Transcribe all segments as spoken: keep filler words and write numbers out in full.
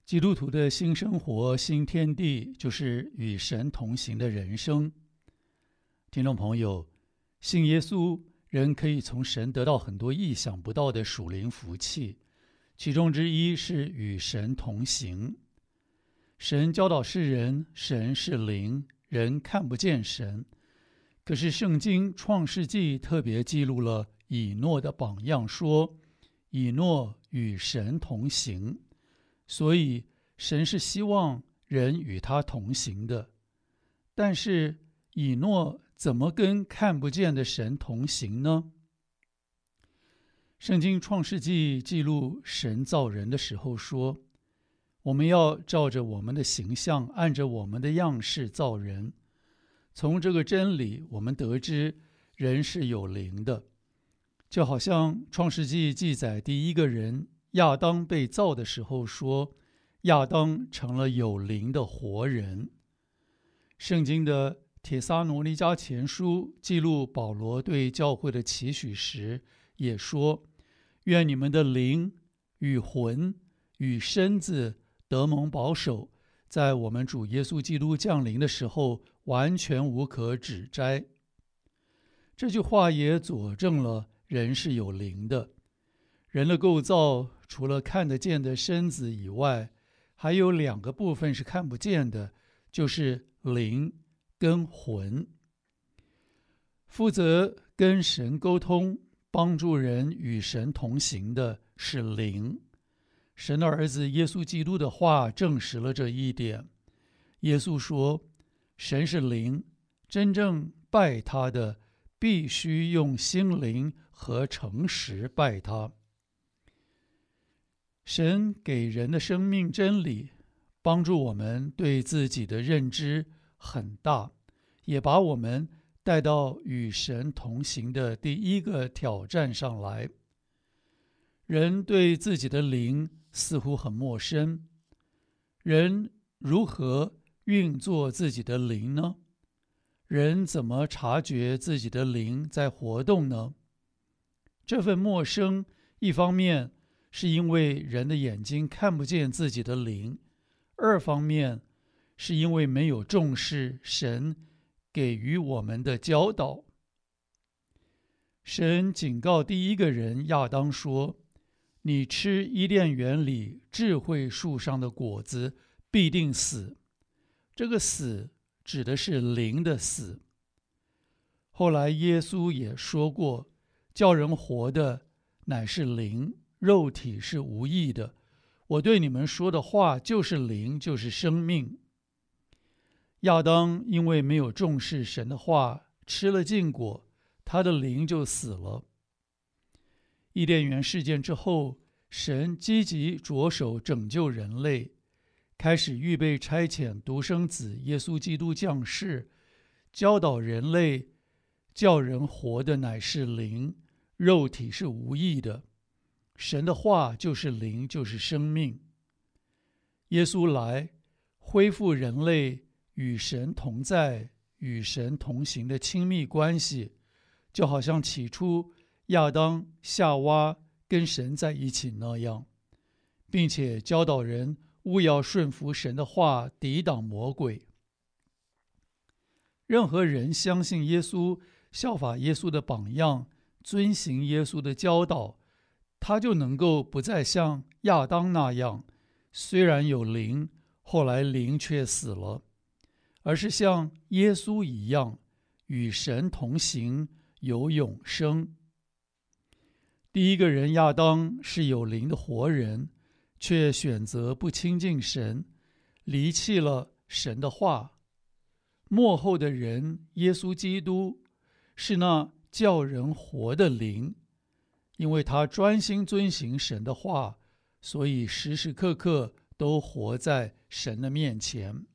基督徒的新生活、新天地，就是与神同行的人生。听众朋友，信耶稣，人可以从神得到很多意想不到的属灵福气，其中之一是与神同行。神教导世人，神是灵，人看不见神。可是圣经创世纪特别记录了以诺的榜样，说以诺与神同行，所以神是希望人与他同行的。但是以诺怎么跟看不见的神同行呢？圣经创世纪记录神造人的时候说，我们要照着我们的形象，按着我们的样式造人。从这个真理，我们得知人是有灵的，就好像创世纪记载第一个人亚当被造的时候说，亚当成了有灵的活人。圣经的帖撒罗尼迦前书记录保罗对教会的期许时，也说，愿你们的灵与魂与身子得蒙保守，在我们主耶稣基督降临的时候，完全无可指摘。这句话也佐证了人是有灵的。人的构造除了看得见的身子以外，还有两个部分是看不见的，就是灵跟魂。负责跟神沟通，帮助人与神同行的是灵。神的儿子耶稣基督的话证实了这一点。耶稣说，神是灵，真正拜他的必须用心灵和诚实拜他。神给人的生命真理，帮助我们对自己的认知很大，也把我们带到与神同行的第一个挑战上来。人对自己的灵似乎很陌生，人如何运作自己的灵呢？人怎么察觉自己的灵在活动呢？这份陌生，一方面是因为人的眼睛看不见自己的灵，二方面是因为没有重视神给予我们的教导。神警告第一个人亚当说，你吃伊甸园里智慧树上的果子，必定死。这个死指的是灵的死。后来耶稣也说过，叫人活的乃是灵，肉体是无益的。我对你们说的话就是灵，就是生命。亚当因为没有重视神的话，吃了禁果，他的灵就死了。伊甸园事件之后，神积极着手拯救人类，开始预备差遣独生子耶稣基督降世，教导人类，叫人活的乃是灵，肉体是无益的。神的话就是灵，就是生命。耶稣来恢复人类与神同在、与神同行的亲密关系，就好像起初亚当、夏娃跟神在一起那样，并且教导人务要顺服神的话，抵挡魔鬼。任何人相信耶稣，效法耶稣的榜样，遵行耶稣的教导，他就能够不再像亚当那样，虽然有灵，后来灵却死了，而是像耶稣一样，与神同行，有永生。第一个人亚当是有灵的活人，却选择不亲近神，离弃了神的话。末后的人耶稣基督是那叫人活的灵，因为他专心遵行神的话，所以时时刻刻都活在神的面前。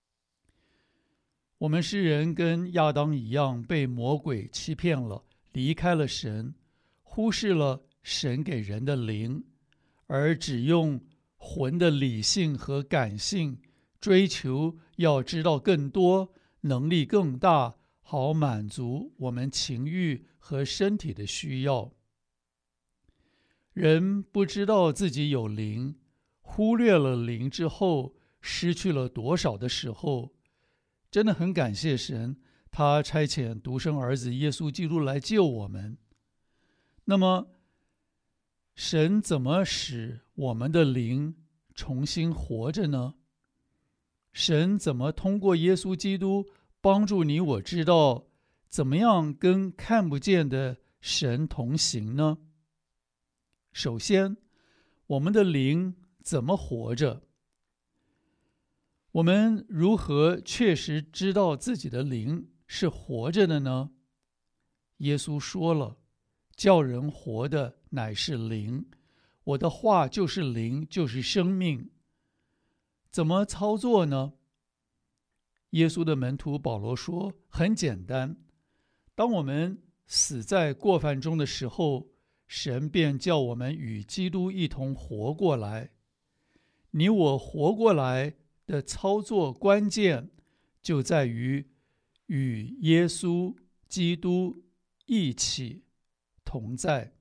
我们世人跟亚当一样，被魔鬼欺骗了，离开了神，忽视了神给人的灵，而只用魂的理性和感性追求要知道更多，能力更大，好满足我们情欲和身体的需要。人不知道自己有灵，忽忽略了灵之后，失去了多少的时候，真的很感谢神，他差遣独生儿子耶稣基督来救我们。那么神怎么使我们的灵重新活着呢？神怎么通过耶稣基督帮助你我知道怎么样跟看不见的神同行呢？首先，我们的灵怎么活着？我们如何确实知道自己的灵是活着的呢？耶稣说了，叫人活的乃是灵，我的话就是灵，就是生命。怎么操作呢？耶稣的门徒保罗说，很简单，当我们死在过犯中的时候，神便叫我们与基督一同活过来。你我活过来的操作关键就在于与耶稣基督一起同在。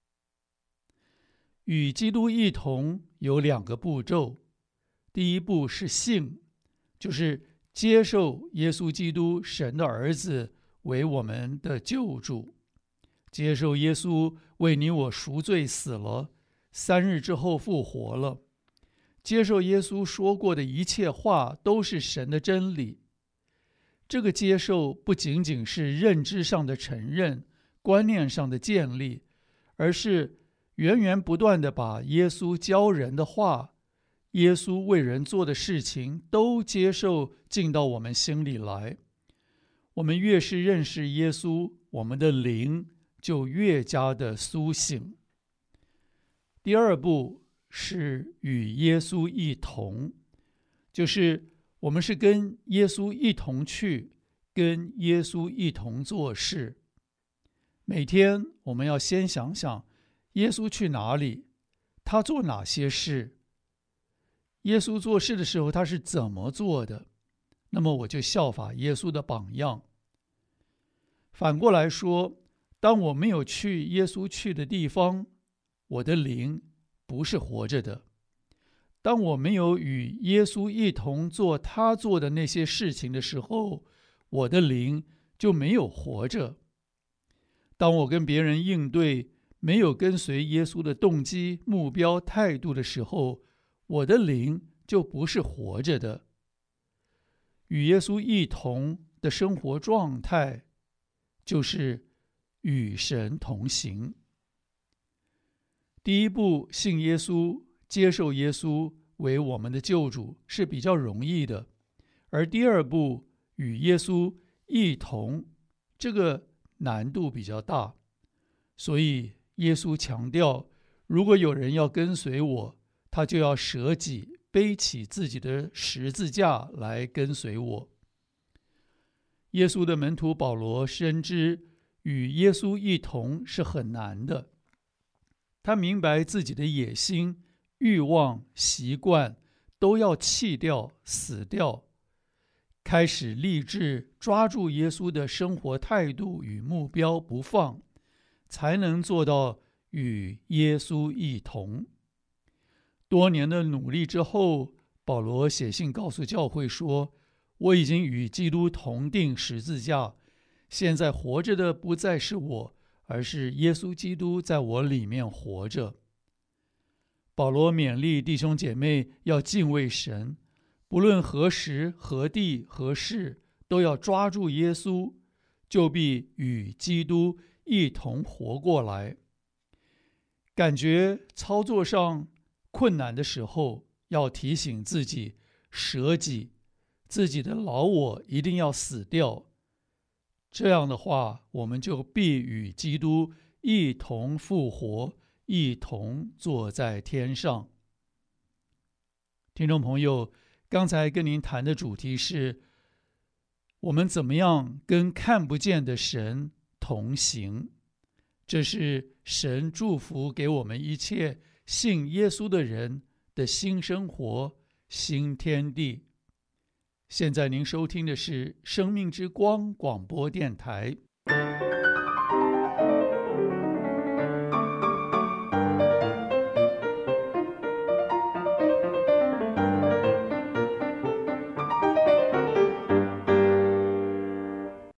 与基督一同有两个步骤，第一步是信，就是接受耶稣基督神的儿子为我们的救主，接受耶稣为你我赎罪死了，三日之后复活了，接受耶稣说过的一切话都是神的真理。这个接受不仅仅是认知上的承认，观念上的建立，而是源源不断地把耶稣教人的话，耶稣为人做的事情都接受进到我们心里来。我们越是认识耶稣，我们的灵就越加的苏醒。第二步是与耶稣一同，就是我们是跟耶稣一同去，跟耶稣一同做事。每天我们要先想想耶稣去哪里，他做哪些事，耶稣做事的时候他是怎么做的，那么我就效法耶稣的榜样。反过来说，当我没有去耶稣去的地方，我的灵不是活着的。当我没有与耶稣一同做他做的那些事情的时候，我的灵就没有活着。当我跟别人应对没有跟随耶稣的动机、目标、态度的时候，我的灵就不是活着的。与耶稣一同的生活状态，就是与神同行。第一步，信耶稣，接受耶稣为我们的救主，是比较容易的。而第二步，与耶稣一同，这个难度比较大。所以耶稣强调，如果有人要跟随我，他就要舍己，背起自己的十字架来跟随我。耶稣的门徒保罗深知与耶稣一同是很难的，他明白自己的野心、欲望、习惯都要弃掉、死掉，开始立志抓住耶稣的生活态度与目标不放，才能做到与耶稣一同。多年的努力之后，保罗写信告诉教会说，我已经与基督同定十字架，现在活着的不再是我，而是耶稣基督在我里面活着。保罗勉励弟兄姐妹要敬畏神，不论何时何地何事，都要抓住耶稣，就必与基督一同活过来。感觉操作上困难的时候，要提醒自己舍己，自己的老我一定要死掉。这样的话，我们就必与基督一同复活，一同坐在天上。听众朋友，刚才跟您谈的主题是，我们怎么样跟看不见的神同行。这是神祝福给我们一切信耶稣的人的新生活、新天地。现在您收听的是生命之光广播电台，